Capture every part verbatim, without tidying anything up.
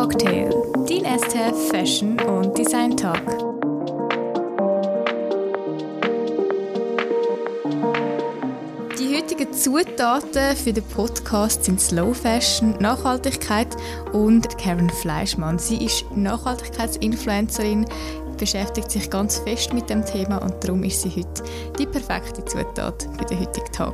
Talktail, dein S T F Fashion und Design Talk. Die heutigen Zutaten für den Podcast sind Slow Fashion, Nachhaltigkeit und Karen Fleischmann. Sie ist Nachhaltigkeitsinfluencerin, beschäftigt sich ganz fest mit dem Thema und darum ist sie heute die perfekte Zutat für den heutigen Tag.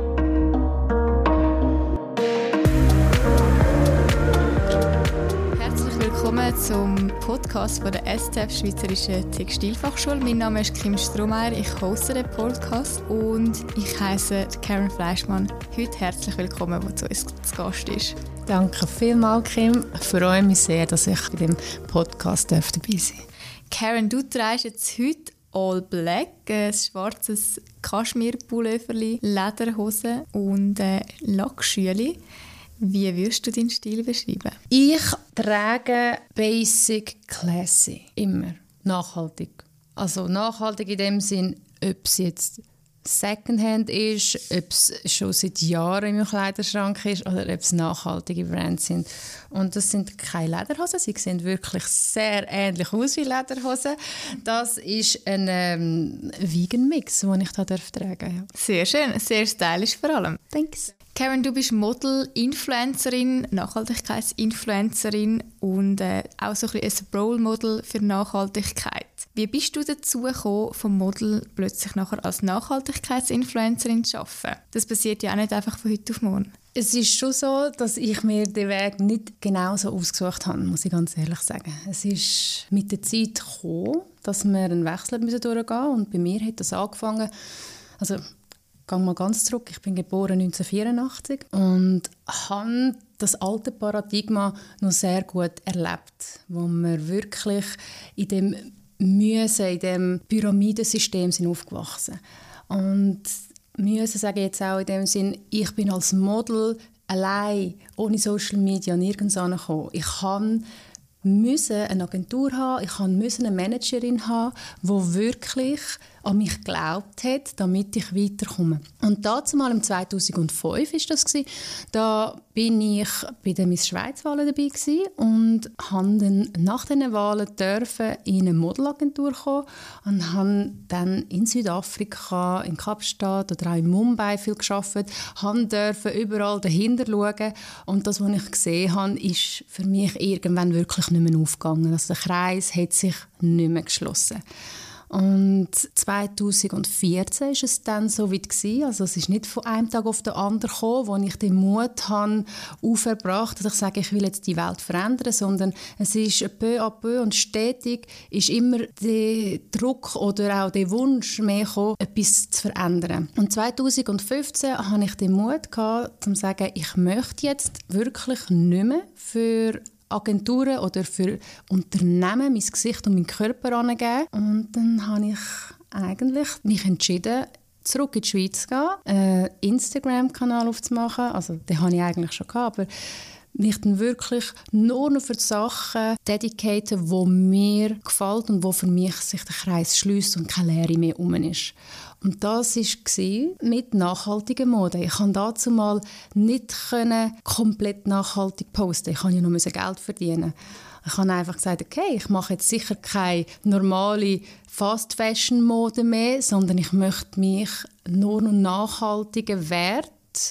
Willkommen zum Podcast von der S T F Schweizerischen Textilfachschule. Mein Name ist Kim Strohmeier, ich hoste den Podcast und ich heiße Karen Fleischmann. Heute herzlich willkommen, wo zu uns zu Gast ist. Danke vielmals, Kim. Ich freue mich sehr, dass ich bei dem Podcast dabei sein darf. Karen, du trägst jetzt heute All Black, ein schwarzes Kaschmir-Pulloverli, Lederhose und äh, Lackschüli. Wie würdest du deinen Stil beschreiben? Ich trage Basic Classy. Immer. Nachhaltig. Also nachhaltig in dem Sinn, ob es jetzt Secondhand ist, ob es schon seit Jahren in meinem Kleiderschrank ist oder ob es nachhaltige Brands sind. Und das sind keine Lederhosen, sie sehen wirklich sehr ähnlich aus wie Lederhosen. Das ist ein ähm, Vegan-Mix, den ich da tragen darf. Ja. Sehr schön, sehr stylisch vor allem. Thanks. Karen, du bist Model, Influencerin, Nachhaltigkeitsinfluencerin und äh, auch so ein bisschen ein Role Model für Nachhaltigkeit. Wie bist du dazu gekommen, vom Model plötzlich nachher als Nachhaltigkeitsinfluencerin zu arbeiten? Das passiert ja auch nicht einfach von heute auf morgen. Es ist schon so, dass ich mir den Weg nicht genau so ausgesucht habe, muss ich ganz ehrlich sagen. Es ist mit der Zeit gekommen, dass wir einen Wechsel durchgehen mussten und bei mir hat das angefangen, also ich gehe mal ganz zurück. Ich bin geboren neunzehnhundertvierundachtzig und habe das alte Paradigma noch sehr gut erlebt, wo wir wirklich in dem Müssen, in dem Pyramidensystem sind aufgewachsen. Und Müssen sage ich jetzt auch in dem Sinn, ich bin als Model allein, ohne Social Media, nirgends angekommen. Ich kann müssen eine Agentur haben, ich musste eine Managerin haben, die wirklich an mich geglaubt hat, damit ich weiterkomme. Und dazu mal im zweitausendfünf war das. Da bin ich bei den Miss Schweiz-Wahlen dabei und durfte dann nach diesen Wahlen dürfen in eine Modelagentur kommen und habe dann in Südafrika, in Kapstadt oder auch in Mumbai viel gearbeitet, durfte überall dahinter schauen und das, was ich gesehen habe, ist für mich irgendwann wirklich nicht mehr aufgegangen. Also der Kreis hat sich nicht mehr geschlossen. Und zweitausendvierzehn war es dann so weit gewesen. Also es ist nicht von einem Tag auf den anderen gekommen, wo ich den Mut habe, aufgebracht, dass ich sage, ich will jetzt die Welt verändern, sondern es ist peu à peu und stetig ist immer der Druck oder auch der Wunsch mehr gekommen, etwas zu verändern. Und zweitausendfünfzehn hatte ich den Mut gehabt, um zu sagen, ich möchte jetzt wirklich nicht mehr für Agenturen oder für Unternehmen mein Gesicht und meinen Körper angeben. Und dann habe ich eigentlich mich entschieden, zurück in die Schweiz zu gehen, einen Instagram-Kanal aufzumachen. Also den hatte ich eigentlich schon gehabt, aber mich dann wirklich nur noch für die Sachen dedicaten, die mir gefallen und wo für mich sich der Kreis schließt und keine Leere mehr herum ist. Und das war mit nachhaltiger Mode. Ich konnte dazu mal nicht komplett nachhaltig posten. Ich konnte ja nur Geld verdienen. Ich habe einfach gesagt, okay, ich mache jetzt sicher keine normale Fast-Fashion-Mode mehr, sondern ich möchte mich nur noch nachhaltigen Wert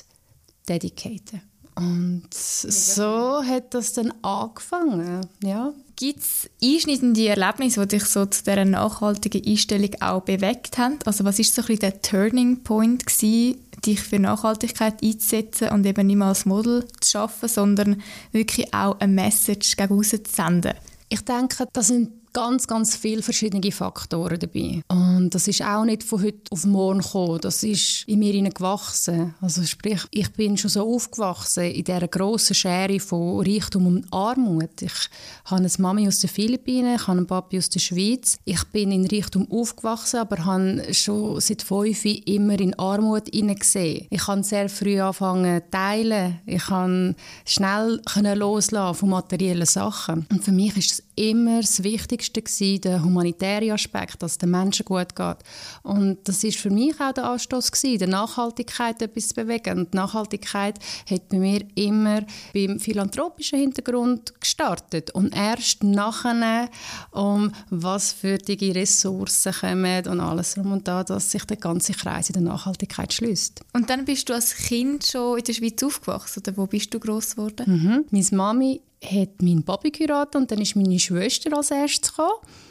dedicaten. Und so hat das dann angefangen, ja. Gibt es einschneidende Erlebnisse, die dich so zu dieser nachhaltigen Einstellung auch bewegt haben? Also was war so ein bisschen der Turning Point gewesen, dich für Nachhaltigkeit einzusetzen und eben nicht mehr als Model zu arbeiten, sondern wirklich auch eine Message gegen aussen zu senden? Ich denke, das sind ganz, ganz viele verschiedene Faktoren dabei. Und das ist auch nicht von heute auf morgen gekommen. Das ist in mir gewachsen. Also sprich, ich bin schon so aufgewachsen in dieser grossen Schere von Reichtum und Armut. Ich habe eine Mami aus den Philippinen, ich habe einen Papi aus der Schweiz. Ich bin in Reichtum aufgewachsen, aber habe schon seit fünf Jahren immer in Armut gesehen. Ich habe sehr früh angefangen zu teilen. Ich konnte schnell loslassen von materiellen Sachen. Und für mich ist es immer das Wichtigste gewesen, der humanitäre Aspekt, dass es den Menschen gut geht. Und das ist für mich auch der Anstoß gewesen, der Nachhaltigkeit etwas zu bewegen. Und die Nachhaltigkeit hat bei mir immer beim philanthropischen Hintergrund gestartet und erst nachher, um was für die Ressourcen kommen und alles rum und da, dass sich der ganze Kreis in der Nachhaltigkeit schließt. Und dann bist du als Kind schon in der Schweiz aufgewachsen, oder wo bist du gross geworden? Mhm. Meine Mami hat meinen Papi geheiratet und dann ist meine Schwester als erstes gekommen.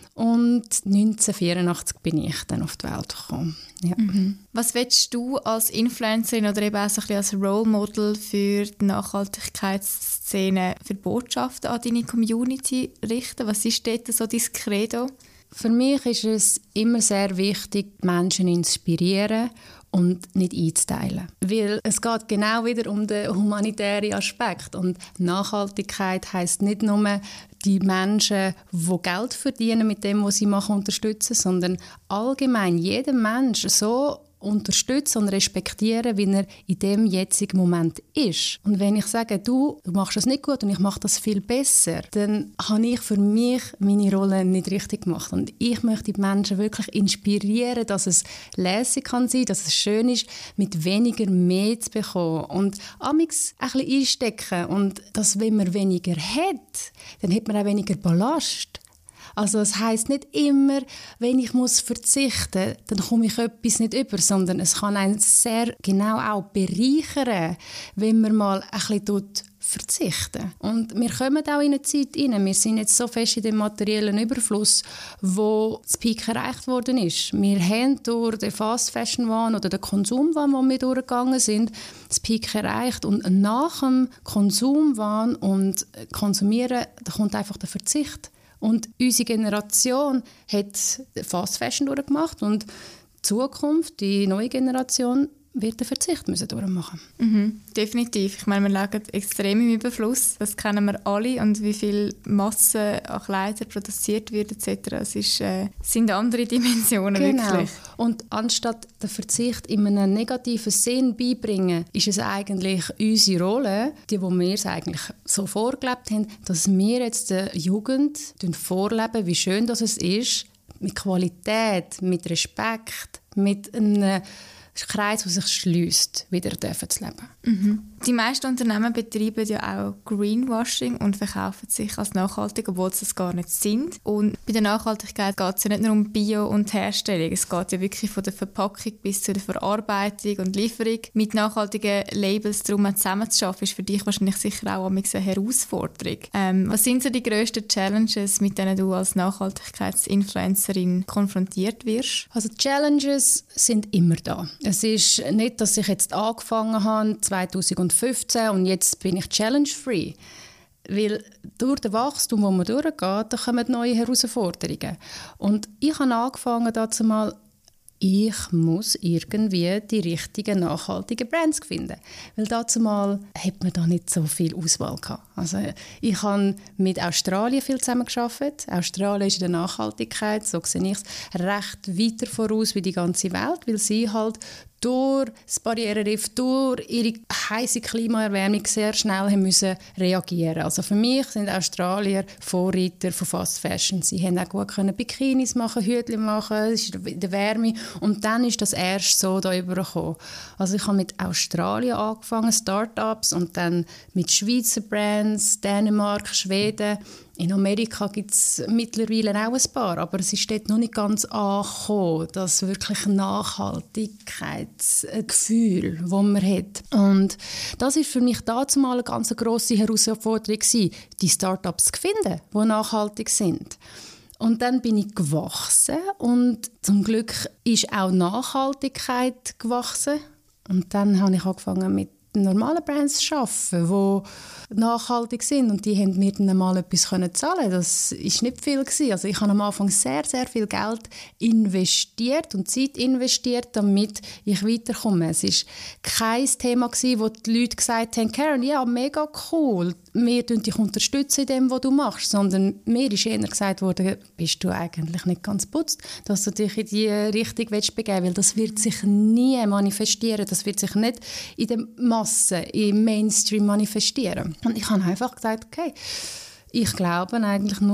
Und neunzehnhundertvierundachtzig bin ich dann auf die Welt gekommen. Ja. Mhm. Was willst du als Influencerin oder eben auch so ein bisschen als Role Model für die Nachhaltigkeitsszene für Botschaften an deine Community richten? Was ist dort so dein Credo? Für mich ist es immer sehr wichtig, die Menschen zu inspirieren und nicht einzuteilen. Weil es geht genau wieder um den humanitären Aspekt. Und Nachhaltigkeit heisst nicht nur, die Menschen, die Geld verdienen mit dem, was sie machen, unterstützen, sondern allgemein jeden Menschen so unterstützen und respektieren, wie er in dem jetzigen Moment ist. Und wenn ich sage, du, du machst das nicht gut und ich mache das viel besser, dann habe ich für mich meine Rolle nicht richtig gemacht. Und ich möchte die Menschen wirklich inspirieren, dass es lässig kann sein, dass es schön ist, mit weniger mehr zu bekommen. Und amigs ein bisschen einstecken. Und dass, wenn man weniger hat, dann hat man auch weniger Ballast. Also es heisst nicht immer, wenn ich muss verzichten, dann komme ich etwas nicht über, sondern es kann einen sehr genau auch bereichern, wenn man mal ein bisschen verzichten. Und wir kommen auch in eine Zeit rein. Wir sind jetzt so fest in dem materiellen Überfluss, wo das Peak erreicht worden ist. Wir haben durch den Fast-Fashion-Wahn oder den Konsumwahn, wo wir durchgegangen sind, das Peak erreicht. Und nach dem Konsumwahn und Konsumieren, da kommt einfach der Verzicht. Und unsere Generation hat Fast Fashion durchgemacht und die Zukunft, die neue Generation, wird den Verzicht müssen durchmachen. Mhm, definitiv. Ich meine, wir leben extrem im Überfluss. Das kennen wir alle. Und wie viel Masse an Kleidern produziert wird et cetera. Es ist, äh, sind andere Dimensionen genau. wirklich. Und anstatt den Verzicht in einem negativen Sinn beibringen, ist es eigentlich unsere Rolle, die, wo wir es eigentlich so vorgelebt haben, dass wir jetzt der Jugend vorleben, wie schön das es ist, mit Qualität, mit Respekt, mit einem Kreis, der sich schliesst, wieder dürfen zu leben. Mhm. Die meisten Unternehmen betreiben ja auch Greenwashing und verkaufen sich als nachhaltig, obwohl sie es gar nicht sind. Und bei der Nachhaltigkeit geht es ja nicht nur um Bio und Herstellung. Es geht ja wirklich von der Verpackung bis zu der Verarbeitung und Lieferung. Mit nachhaltigen Labels darum zusammenzuarbeiten, ist für dich wahrscheinlich sicher auch eine Herausforderung. Ähm, was sind so die grössten Challenges, mit denen du als Nachhaltigkeitsinfluencerin konfrontiert wirst? Also die Challenges sind immer da. Es ist nicht, dass ich jetzt angefangen habe zweitausendfünfzehn und jetzt bin ich challenge-free. Weil durch das Wachstum, das man durchgeht, da kommen neue Herausforderungen. Und ich habe angefangen dazu mal, ich muss irgendwie die richtigen, nachhaltigen Brands finden. Weil dazu mal hat man da nicht so viel Auswahl gehabt. Also ich habe mit Australien viel zusammengearbeitet. Australien ist in der Nachhaltigkeit, so sehe ich es, recht weiter voraus wie die ganze Welt, weil sie halt durch das Barrierenriff, durch ihre heisse Klimaerwärmung sehr schnell haben müssen reagieren. Also für mich sind Australier Vorreiter von Fast Fashion. Sie haben auch gut können Bikinis machen, Hütchen machen, es ist in der Wärme. Und dann ist das erst so da übergekommen. Also ich habe mit Australien angefangen, Start-ups, und dann mit Schweizer Brands, Dänemark, Schweden. In Amerika gibt es mittlerweile auch ein paar, aber es ist dort noch nicht ganz angekommen, das wirklich Nachhaltigkeitsgefühl, das man hat. Und das ist für mich dazu mal eine ganz grosse Herausforderung gewesen, die Start-ups zu finden, die nachhaltig sind. Und dann bin ich gewachsen und zum Glück ist auch Nachhaltigkeit gewachsen. Und dann habe ich angefangen mit normalen Brands zu arbeiten, die nachhaltig sind, und die haben mir dann mal etwas zahlen. Das war nicht viel gewesen. Also ich habe am Anfang sehr, sehr viel Geld investiert und Zeit investiert, damit ich weiterkomme. Es war kein Thema gewesen, wo die Leute gesagt haben, Karen, ja, mega cool, wir unterstützen dich in dem, was du machst, sondern mir ist eher gesagt worden, bist du eigentlich nicht ganz putzt, dass du dich in die Richtung begeben willst, weil das wird sich nie manifestieren, das wird sich nicht in der Masse, im Mainstream manifestieren. Und ich habe einfach gesagt, okay, ich glaube eigentlich nur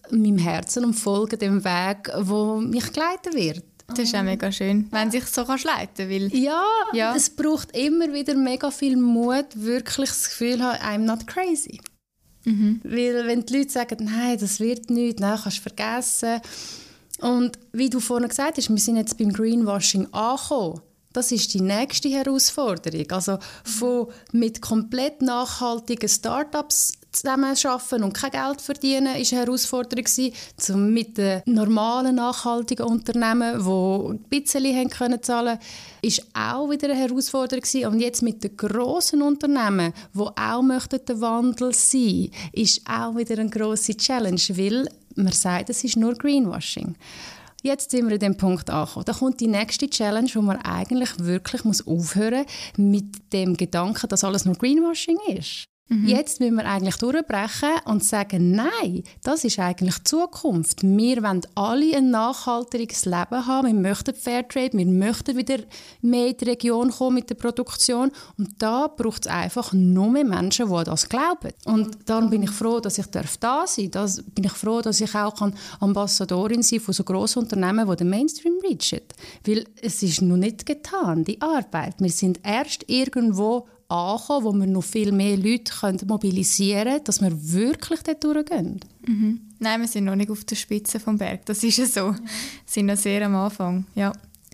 meinem Herzen und folge dem Weg, wo mich geleiten wird. Das ist auch mega schön, wenn sich so kannst leiten will. Ja, ja, es braucht immer wieder mega viel Mut, wirklich das Gefühl haben, I'm not crazy. Mhm. Weil wenn die Leute sagen, nein, das wird nichts, nein, kannst du vergessen. Und wie du vorhin gesagt hast, wir sind jetzt beim Greenwashing angekommen. Das ist die nächste Herausforderung. Also von mit komplett nachhaltigen Start-ups zusammenarbeiten und kein Geld verdienen, war eine Herausforderung gewesen, zum mit den normalen nachhaltigen Unternehmen, die ein bisschen haben zahlen, ist auch wieder eine Herausforderung gewesen. Und jetzt mit den grossen Unternehmen, die auch möchten den Wandel sein, ist auch wieder eine grosse Challenge, weil man sagt, es ist nur Greenwashing. Jetzt sind wir an dem Punkt angekommen. Da kommt die nächste Challenge, wo man eigentlich wirklich muss aufhören muss mit dem Gedanken, dass alles nur Greenwashing ist. Mhm. Jetzt müssen wir eigentlich durchbrechen und sagen, nein, das ist eigentlich die Zukunft. Wir wollen alle ein nachhaltiges Leben haben. Wir möchten Fairtrade, wir möchten wieder mehr in die Region kommen mit der Produktion. Und da braucht es einfach nur mehr Menschen, die an das glauben. Und darum bin ich froh, dass ich da sein darf. Da bin ich froh, dass ich auch Ambassadorin sein kann von so grossen Unternehmen, die den Mainstream reachen. Weil es ist noch nicht getan, die Arbeit. Wir sind erst irgendwo ankommen, wo wir noch viel mehr Leute können mobilisieren können, dass wir wirklich dort durchgehen. Mhm. Nein, wir sind noch nicht auf der Spitze des Berges. Das ist ja so. Wir sind noch sehr am Anfang. Ja.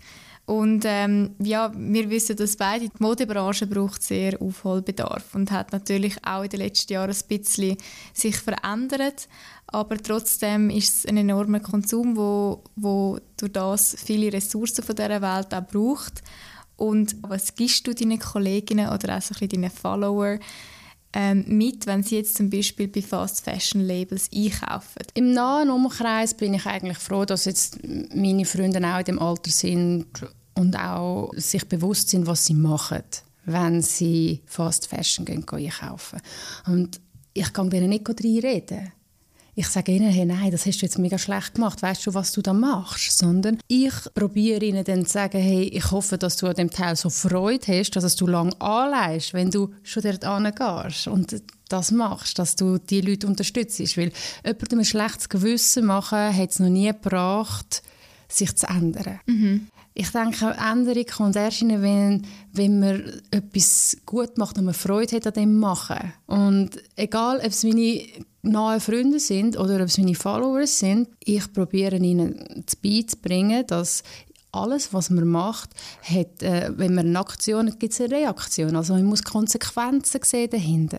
Und ähm, ja, wir wissen, dass beide, die Modebranche braucht sehr Aufholbedarf und hat natürlich auch in den letzten Jahren ein bisschen sich verändert. Aber trotzdem ist es ein enormer Konsum, wo, wo durch das viele Ressourcen von dieser Welt auch braucht. Und was gibst du deinen Kolleginnen oder auch so ein bisschen deinen Followern ähm, mit, wenn sie jetzt zum Beispiel bei Fast Fashion Labels einkaufen? Im nahen Umkreis bin ich eigentlich froh, dass jetzt meine Freunde auch in dem Alter sind und auch sich bewusst sind, was sie machen, wenn sie Fast Fashion gehen, gehen einkaufen. Und ich kann denen nicht reinreden. Ich sage ihnen, hey, nein, das hast du jetzt mega schlecht gemacht. Weißt du, was du da machst? Sondern ich probiere ihnen dann zu sagen, hey, ich hoffe, dass du an dem Teil so Freude hast, dass du lange anleihst, wenn du schon dort hingehst und das machst, dass du die Leute unterstützt. Weil jemandem ein schlechtes Gewissen machen, hat es noch nie gebracht, sich zu ändern. Mhm. Ich denke, Änderung kommt erst rein, wenn, wenn man etwas gut macht und man Freude hat an dem Machen. Und egal, ob es meine nahe Freunde sind oder ob es meine Follower sind, ich probiere ihnen beizubringen, dass alles, was man macht, hat, äh, wenn man eine Aktion hat, gibt es eine Reaktion. Also man muss Konsequenzen sehen dahinter.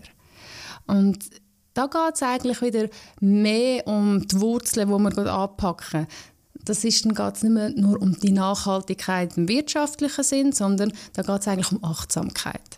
Und da geht es eigentlich wieder mehr um die Wurzeln, die wir anpacken. Das ist, dann geht es nicht mehr nur um die Nachhaltigkeit im wirtschaftlichen Sinn, sondern da geht es eigentlich um Achtsamkeit.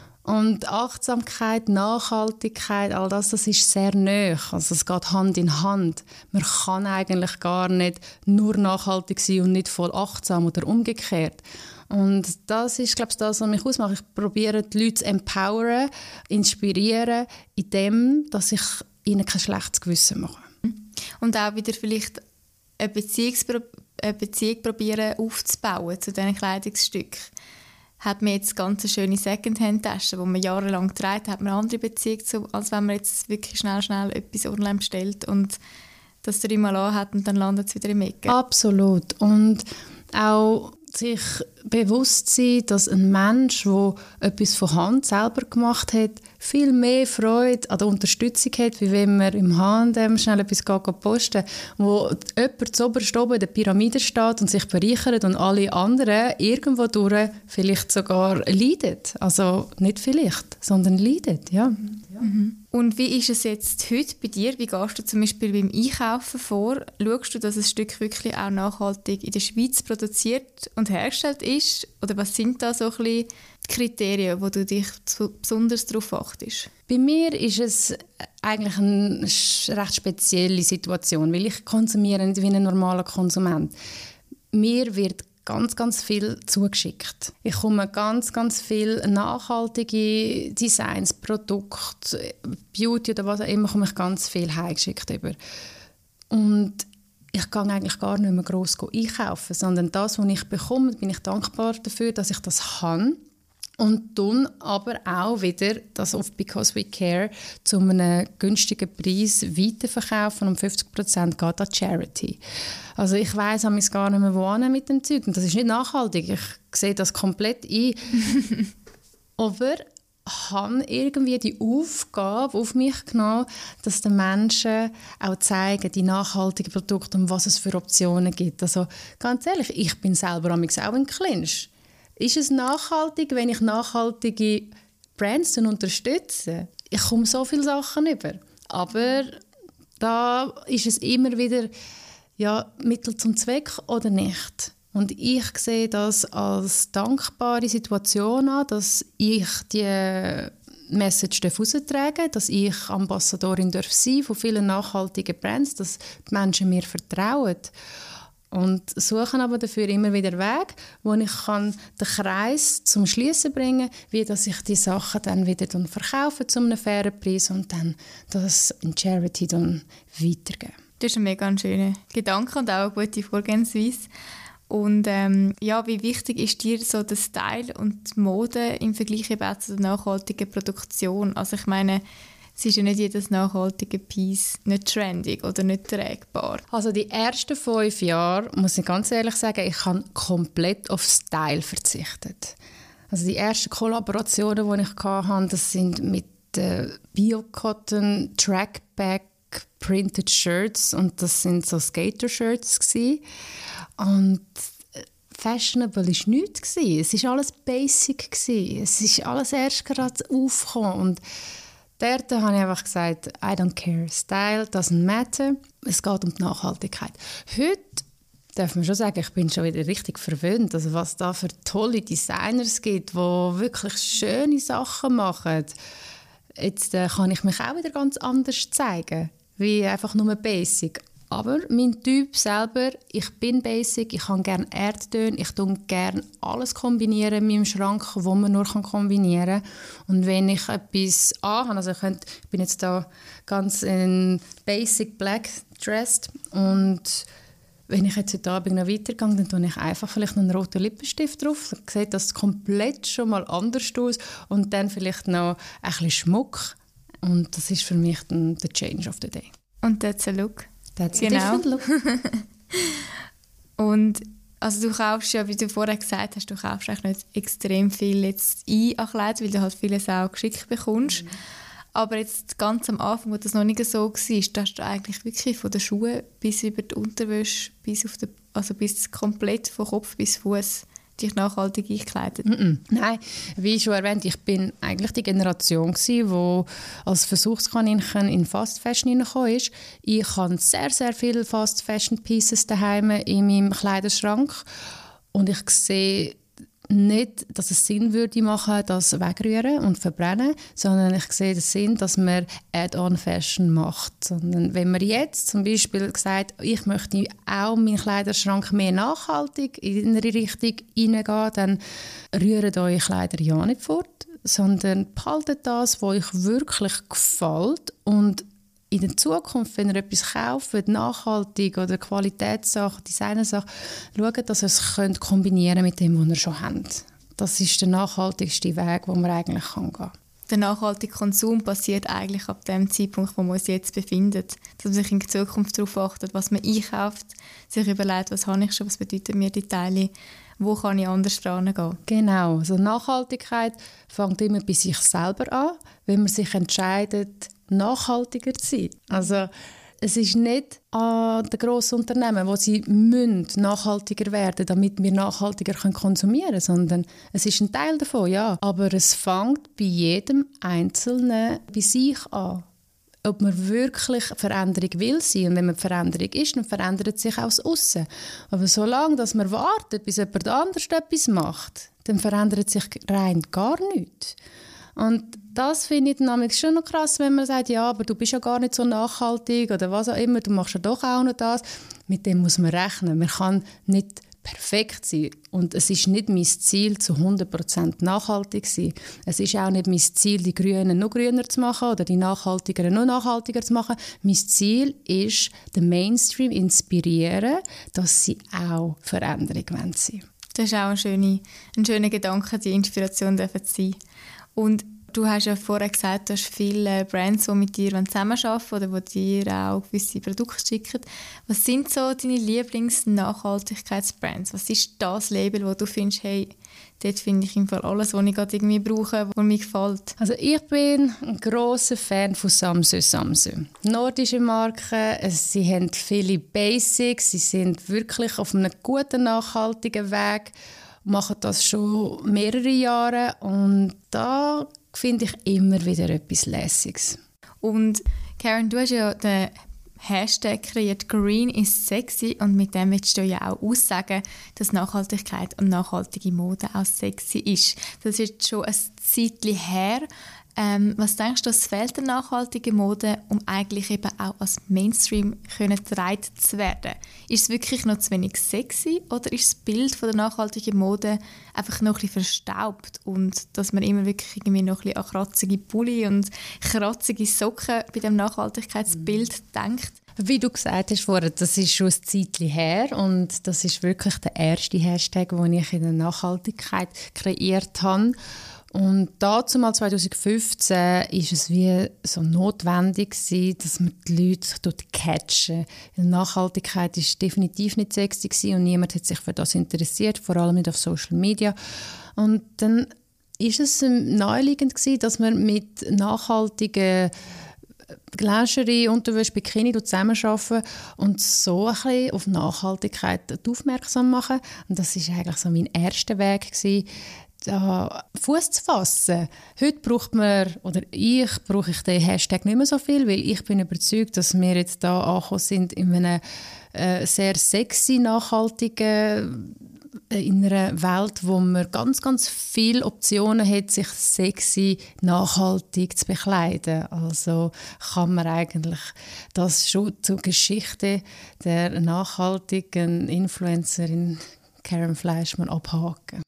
Und Achtsamkeit, Nachhaltigkeit, all das, das ist sehr nahe. Also es geht Hand in Hand. Man kann eigentlich gar nicht nur nachhaltig sein und nicht voll achtsam oder umgekehrt. Und das ist, glaube ich, das, was mich ausmacht. Ich probiere, die Leute zu empowern, inspirieren, in dem, dass ich ihnen kein schlechtes Gewissen mache. Und auch wieder vielleicht eine, Beziehungspro- eine Beziehung probieren aufzubauen zu diesen Kleidungsstücken. Hat man jetzt ganz eine schöne Secondhand-Tasche, die man jahrelang trägt, hat man eine andere Beziehung zu, als wenn man jetzt wirklich schnell, schnell etwas online bestellt und das dreimal anhat und dann landet es wieder im Ecke. Absolut. Und auch sich bewusst sein, dass ein Mensch, der etwas von Hand selber gemacht hat, viel mehr Freude an der Unterstützung hat, wie wenn man im H und M schnell etwas posten kann, wo jemand zuoberst oben in der Pyramide steht und sich bereichert und alle anderen irgendwo durch vielleicht sogar leiden. Also nicht vielleicht, sondern leiden, ja. Ja. Mhm. Und wie ist es jetzt heute bei dir? Wie gehst du zum Beispiel beim Einkaufen vor? Schaust du, dass ein Stück wirklich auch nachhaltig in der Schweiz produziert und hergestellt ist? Oder was sind da so ein bisschen die Kriterien, wo du dich besonders darauf achtest? Bei mir ist es eigentlich eine recht spezielle Situation, weil ich konsumiere nicht wie ein normaler Konsument. Mir wird ganz, ganz viel zugeschickt. Ich komme ganz, ganz viel nachhaltige Designs, Produkte, Beauty oder was auch immer, komme ich ganz viel heimgeschickt über. Und ich gehe eigentlich gar nicht mehr gross einkaufen, sondern das, was ich bekomme, bin ich dankbar dafür, dass ich das habe. Und dann aber auch wieder das auf Because We Care zu einem günstigen Preis weiterverkaufen und fünfzig Prozent geht an Charity. Also ich weiss gar nicht mehr, wohin mit dem Zeug. Und das ist nicht nachhaltig. Ich sehe das komplett ein. Aber ich habe irgendwie die Aufgabe auf mich genommen, dass den Menschen auch zeigen, die nachhaltigen Produkte und was es für Optionen gibt. Also ganz ehrlich, ich bin selber auch ein Clinch. Ist es nachhaltig, wenn ich nachhaltige Brands unterstütze? Ich komme so viele Sachen über. Aber da ist es immer wieder ja, Mittel zum Zweck oder nicht. Und ich sehe das als dankbare Situation an, dass ich die Message heraustragen darf, dass ich Ambassadorin darf sein von vielen nachhaltigen Brands, dass die Menschen mir vertrauen. Und suchen aber dafür immer wieder Wege, wo ich kann den Kreis zum Schließen bringen kann, wie dass ich die Sachen dann wieder dann verkaufe zu einem fairen Preis und dann das in Charity dann weitergeben. Das ist ein mega schöner Gedanke und auch eine gute Vorgehensweise. Und ähm, ja, wie wichtig ist dir so der Style und die Mode im Vergleich eben zu der nachhaltigen Produktion? Also ich meine, es ist ja nicht jedes nachhaltige Piece nicht trendig oder nicht tragbar. Also die ersten fünf Jahre, muss ich ganz ehrlich sagen, ich habe komplett auf Style verzichtet. Also die ersten Kollaborationen, die ich hatte, das sind mit äh, Bio-Cotton, Trackback, Printed Shirts und das sind so Skater-Shirts gewesen. Und fashionable war nichts. Es war alles basic. Es ist alles erst gerade aufgekommen. Und dort habe ich einfach gesagt, I don't care. Style doesn't matter. Es geht um die Nachhaltigkeit. Heute darf man schon sagen, ich bin schon wieder richtig verwöhnt. Also was da für tolle Designers gibt, die wirklich schöne Sachen machen. Jetzt äh, kann ich mich auch wieder ganz anders zeigen, wie einfach nur basic. Aber mein Typ selber, ich bin basic, ich kann gerne Erdtöne, ich tue gerne alles kombinieren in meinem Schrank, wo man nur kombinieren kann. Und wenn ich etwas anhabe, also ich, könnte, ich bin jetzt da ganz in basic black dressed und wenn ich jetzt heute Abend noch weitergehe, dann tue ich einfach vielleicht noch einen roten Lippenstift drauf. Dann sieht das komplett schon mal anders aus und dann vielleicht noch ein bisschen Schmuck. Und das ist für mich dann der Change of the day. Und that's a look. That's genau. a different look. Und also du kaufst ja, wie du vorher gesagt hast, du kaufst eigentlich nicht extrem viel jetzt ein an Kleidern, weil du halt vieles auch geschickt bekommst. Mhm. Aber jetzt ganz am Anfang, wo das noch nicht so war, da hast du eigentlich wirklich von den Schuhen bis über die Unterwäsche, bis, auf den, also bis komplett von Kopf bis Fuß dich nachhaltig eingekleidet? Mm -mm. Nein, wie schon erwähnt, ich bin eigentlich die Generation gsi, die als Versuchskaninchen in Fast Fashion hineingekommen ist. Ich habe sehr, sehr viele Fast Fashion Pieces daheim in meinem Kleiderschrank und ich sehe nicht, dass es Sinn würde machen, das wegrühren und verbrennen, sondern ich sehe den Sinn, dass man Add-on-Fashion macht. Sondern wenn man jetzt zum Beispiel sagt, ich möchte auch meinen Kleiderschrank mehr nachhaltig in eine Richtung hineingehen, dann rührt eure Kleider ja nicht fort, sondern behaltet das, was euch wirklich gefällt und in der Zukunft, wenn ihr etwas kauft, nachhaltig oder Qualitätssachen, Designersachen, schaut, dass ihr es könnt kombinieren mit dem, was ihr schon habt. Das ist der nachhaltigste Weg, den man eigentlich gehen kann. Der nachhaltige Konsum passiert eigentlich ab dem Zeitpunkt, wo wir uns jetzt befinden. Dass man sich in der Zukunft darauf achtet, was man einkauft, sich überlegt, was habe ich schon, was bedeuten mir die Teile, wo kann ich anders herangehen. Genau, also Nachhaltigkeit fängt immer bei sich selber an, wenn man sich entscheidet, nachhaltiger zu sein. Also es ist nicht an den grossen Unternehmen, wo sie müssen nachhaltiger werden, damit wir nachhaltiger konsumieren können, sondern es ist ein Teil davon, ja. Aber es fängt bei jedem Einzelnen bei sich an. Ob man wirklich Veränderung will sein. Und wenn man Veränderung ist, dann verändert sich auch das Aussen. Aber solange dass man wartet, bis jemand anderes etwas macht, dann verändert sich rein gar nichts. Und das finde ich dann schon noch krass, wenn man sagt, ja, aber du bist ja gar nicht so nachhaltig oder was auch immer, du machst ja doch auch noch das. Mit dem muss man rechnen. Man kann nicht perfekt sein. Und es ist nicht mein Ziel, zu hundert Prozent nachhaltig zu sein. Es ist auch nicht mein Ziel, die Grünen noch grüner zu machen oder die Nachhaltigeren noch nachhaltiger zu machen. Mein Ziel ist, den Mainstream inspirieren, dass sie auch Veränderung sein wollen. Das ist auch ein schöner, ein schöner Gedanke, die Inspiration dürfen sein. Und du hast ja vorher gesagt, du hast viele Brands, die mit dir zusammenarbeiten oder die dir auch gewisse Produkte schicken. Was sind so deine Lieblings-Nachhaltigkeitsbrands? Was ist das Label, wo du findest, hey, dort finde ich im Fall alles, was ich gerade irgendwie brauche, was mir gefällt? Also ich bin ein grosser Fan von Samsö Samsö. Nordische Marke, sie haben viele Basics, sie sind wirklich auf einem guten, nachhaltigen Weg, machen das schon mehrere Jahre und da finde ich immer wieder etwas Lässiges. Und Karen, du hast ja den Hashtag kreiert, Green is sexy, und mit dem willst du ja auch aussagen, dass Nachhaltigkeit und nachhaltige Mode auch sexy ist. Das ist jetzt schon ein Zeitchen her. Ähm, was denkst du, es fehlt der nachhaltigen Mode, um eigentlich eben auch als Mainstream getragen zu werden? Ist es wirklich noch zu wenig sexy oder ist das Bild von der nachhaltigen Mode einfach noch ein bisschen verstaubt und dass man immer wirklich irgendwie noch ein bisschen an kratzige Pulli und kratzige Socken bei dem Nachhaltigkeitsbild denkt? Wie du gesagt hast vorher, das ist schon ein Zeitchen her und das ist wirklich der erste Hashtag, den ich in der Nachhaltigkeit kreiert habe. Und dazu mal zwanzig fünfzehn war es wie so notwendig gewesen, dass man die Leute dort catchen. Nachhaltigkeit war definitiv nicht sexy gewesen und niemand hat sich für das interessiert, vor allem nicht auf Social Media. Und dann ist es naheliegend gewesen, dass man mit nachhaltigen Lingerie, Unterwäsche, Bikini zusammenarbeiten und so ein bisschen auf Nachhaltigkeit aufmerksam machen. Und das war eigentlich so mein erster Weg gewesen, da Fuß zu fassen. Heute braucht man, oder ich brauche ich den Hashtag nicht mehr so viel, weil ich bin überzeugt, dass wir jetzt da angekommen sind in einer äh, sehr sexy, nachhaltigen, äh, in einer Welt, wo man ganz, ganz viele Optionen hat, sich sexy, nachhaltig zu bekleiden. Also kann man eigentlich das schon zur Geschichte der nachhaltigen Influencerin Karen Fleischmann abhaken.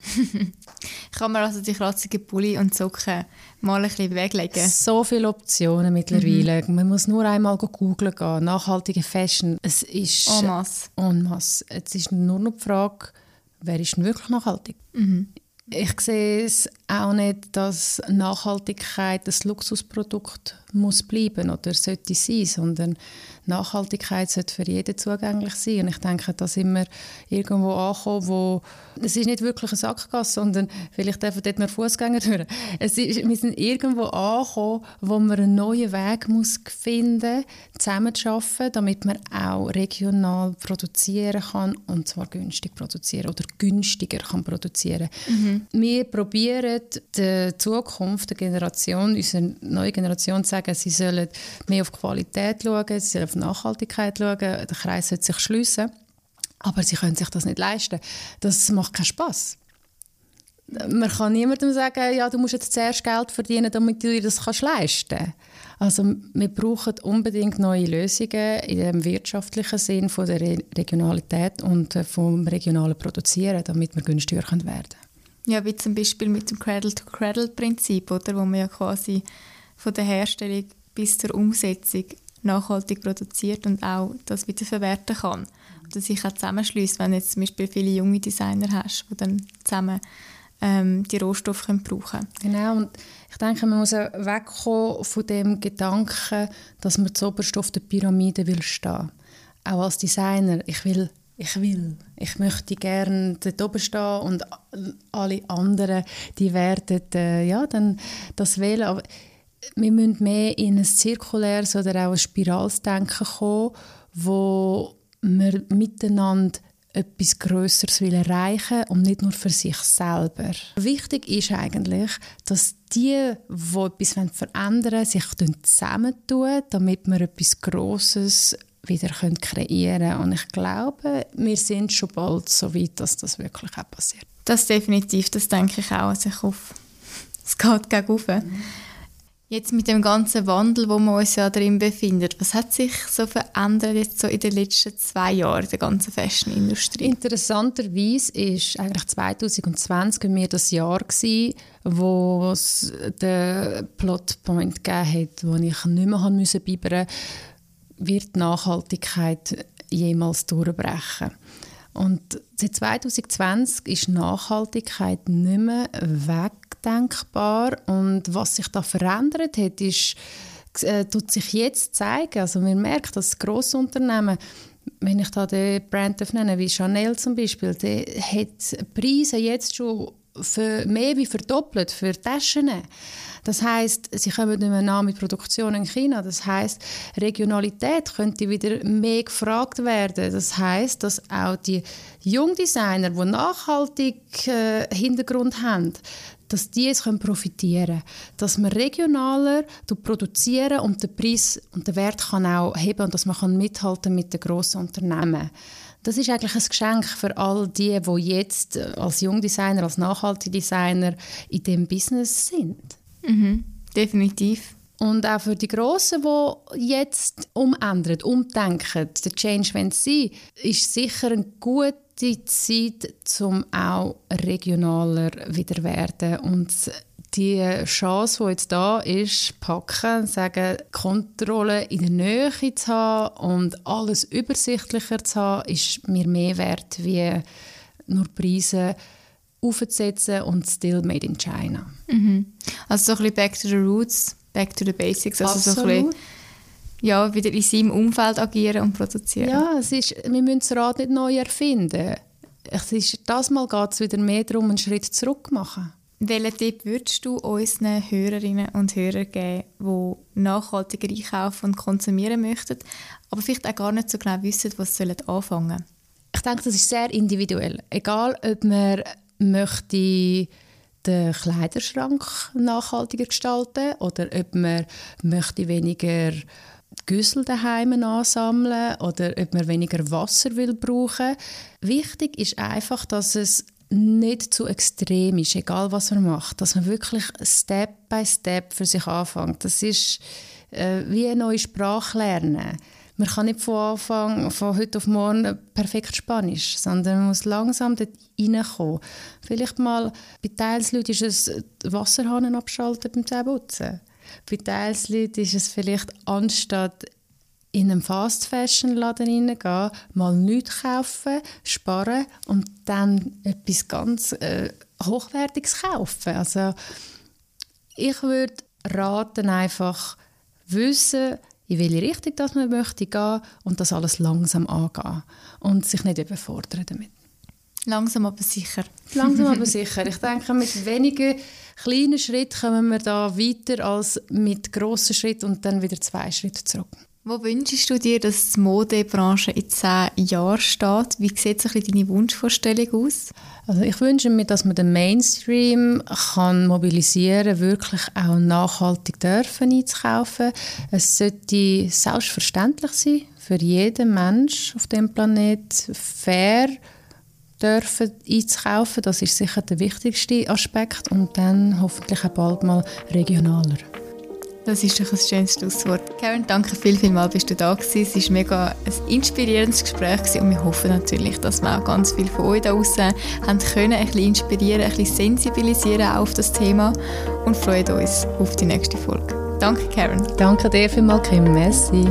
Kann man also die kratzigen Pulli und Socken mal ein bisschen weglegen? So viele Optionen mittlerweile. Mhm. Man muss nur einmal googlen gehen. Nachhaltige Fashion. Es ist en masse. En masse. Es ist nur noch die Frage, wer ist denn wirklich nachhaltig? Mhm. Ich sehe es auch nicht, dass Nachhaltigkeit ein Luxusprodukt muss bleiben oder sollte sein, sondern Nachhaltigkeit sollte für jeden zugänglich sein. Und ich denke, da sind wir irgendwo angekommen, wo es ist nicht wirklich eine Sackgasse, sondern vielleicht dürfen dort noch Fußgänger durch. Es ist, wir sind irgendwo angekommen, wo man einen neuen Weg muss finden, zusammen zu arbeiten, damit man auch regional produzieren kann und zwar günstig produzieren oder günstiger kann produzieren. Mhm. Wir probieren der Zukunft, der Generation, unserer neuen Generation zu sagen, sie sollen mehr auf Qualität schauen, sie sollen auf Nachhaltigkeit schauen, der Kreis sollte sich schliessen. Aber sie können sich das nicht leisten. Das macht keinen Spass. Man kann niemandem sagen, ja, du musst jetzt zuerst Geld verdienen, damit du dir das kannst leisten kannst. Also wir brauchen unbedingt neue Lösungen in dem wirtschaftlichen Sinn von der Re- Regionalität und äh, vom regionalen Produzieren, damit wir günstiger werden können. Ja, wie zum Beispiel mit dem Cradle-to-Cradle-Prinzip, oder, wo man ja quasi von der Herstellung bis zur Umsetzung nachhaltig produziert und auch das wieder verwerten kann. Oder sich auch zusammenschließt, wenn du jetzt zum Beispiel viele junge Designer hast, die dann zusammen ähm, die Rohstoffe können brauchen können. Genau, und ich denke, man muss auch wegkommen von dem Gedanken, dass man zuoberst auf der Pyramide will stehen. Auch als Designer, ich will Ich will. Ich möchte gerne dort oben stehen und alle anderen, die werden äh, ja, dann das wählen. Aber wir müssen mehr in ein zirkuläres oder auch ein spirales Denken kommen, wo wir miteinander etwas Grösseres erreichen will und nicht nur für sich selber. Wichtig ist eigentlich, dass die, die etwas verändern wollen, sich zusammentun, damit wir etwas Grosses wieder kreieren können. Und ich glaube, wir sind schon bald so weit, dass das wirklich auch passiert. Das definitiv, das denke ich auch. Also ich hoffe, es geht gegen rauf. Mhm. Jetzt mit dem ganzen Wandel, wo wir uns ja drin befinden, was hat sich so verändert jetzt so in den letzten zwei Jahren in der ganzen Fashion-Industrie? Interessanterweise war eigentlich zwanzig zwanzig bei mir das Jahr gewesen, wo es den Plotpoint gegeben hat, wo ich nicht mehr haben müssen bibbern, wird Nachhaltigkeit jemals durchbrechen. Und seit zwanzig zwanzig ist Nachhaltigkeit nicht mehr wegdenkbar. Und was sich da verändert hat, ist, äh, tut sich jetzt zeigen. Also man merkt, dass Grossunternehmen, wenn ich da den Brand nenne, wie Chanel zum Beispiel, der hat Preise jetzt schon für mehr wie verdoppelt für Taschen. Das heisst, sie kommen nicht mehr nach mit Produktion in China. Das heisst, Regionalität könnte wieder mehr gefragt werden. Das heisst, dass auch die Jungdesigner, die nachhaltig äh, Hintergrund haben, dass die jetzt profitieren können. Dass man regionaler produzieren und den Preis und den Wert kann auch heben und dass man mithalten mit den grossen Unternehmen. Das ist eigentlich ein Geschenk für all die, die jetzt als Jungdesigner, als nachhaltige Designer in diesem Business sind. Mhm, definitiv. Und auch für die Grossen, die jetzt umändern, umdenken, der Change wollen sie, ist sicher eine gute Zeit, um auch regionaler wieder werden und die Chance, die jetzt da ist, packen, sagen, Kontrolle in der Nähe zu haben und alles übersichtlicher zu haben, ist mir mehr wert, wie nur Preise aufzusetzen und still made in China. Mhm. Also so ein bisschen back to the roots, back to the basics. Also so ein bisschen, ja, wieder in seinem Umfeld agieren und produzieren. Ja, es ist, wir müssen das Rad nicht neu erfinden. Es ist, das Mal geht es wieder mehr darum, einen Schritt zurück zu machen. Welchen Tipp würdest du unseren Hörerinnen und Hörern geben, die nachhaltiger einkaufen und konsumieren möchten, aber vielleicht auch gar nicht so genau wissen, was sie anfangen sollen? Ich denke, das ist sehr individuell. Egal, ob man möchte den Kleiderschrank nachhaltiger gestalten oder ob man möchte weniger Güssel daheim ansammeln oder ob man weniger Wasser will brauchen. Wichtig ist einfach, dass es nicht zu extrem ist, egal was man macht, dass man wirklich Step by Step für sich anfängt. Das ist äh, wie eine neue Sprache lernen. Man kann nicht von Anfang, von heute auf morgen perfekt Spanisch, sondern man muss langsam dort reinkommen. Vielleicht mal, bei Teilsleuten ist es Wasserhahn abschalten beim Zähneputzen. Bei Teilsleuten ist es vielleicht, anstatt in einen Fast-Fashion-Laden reingehen, mal nichts kaufen, sparen und dann etwas ganz äh, Hochwertiges kaufen. Also ich würde raten, einfach wissen, in welche Richtung das man möchte gehen und das alles langsam angehen und sich nicht überfordern damit. Langsam aber sicher. Langsam aber sicher. Ich denke, mit wenigen kleinen Schritten kommen wir da weiter als mit grossen Schritten und dann wieder zwei Schritte zurück. Wo wünschst du dir, dass die Modebranche in zehn Jahren steht? Wie sieht so ein bisschen deine Wunschvorstellung aus? Also ich wünsche mir, dass man den Mainstream kann mobilisieren, wirklich auch nachhaltig dürfen einzukaufen. Es sollte selbstverständlich sein, für jeden Mensch auf dem Planeten fair dürfen einzukaufen. Das ist sicher der wichtigste Aspekt. Und dann hoffentlich auch bald mal regionaler. Das ist doch ein schönes Schlusswort. Karen, danke viel, viel mal, bist du da gewesen. Es war mega ein inspirierendes Gespräch gewesen und wir hoffen natürlich, dass wir auch ganz viel von euch da draussen haben können, ein bisschen inspirieren, ein bisschen sensibilisieren auf das Thema und freuen uns auf die nächste Folge. Danke, Karen. Danke dir vielmals, Kim. Merci.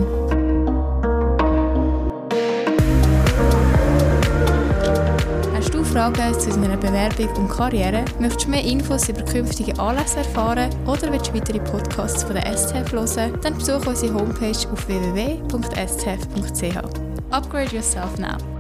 Fragen zu deiner Bewerbung und Karriere, möchtest du mehr Infos über künftige Anlässe erfahren oder willst du weitere Podcasts von der S T F hören, dann besuche unsere Homepage auf w w w punkt s t f punkt c h. Upgrade yourself now.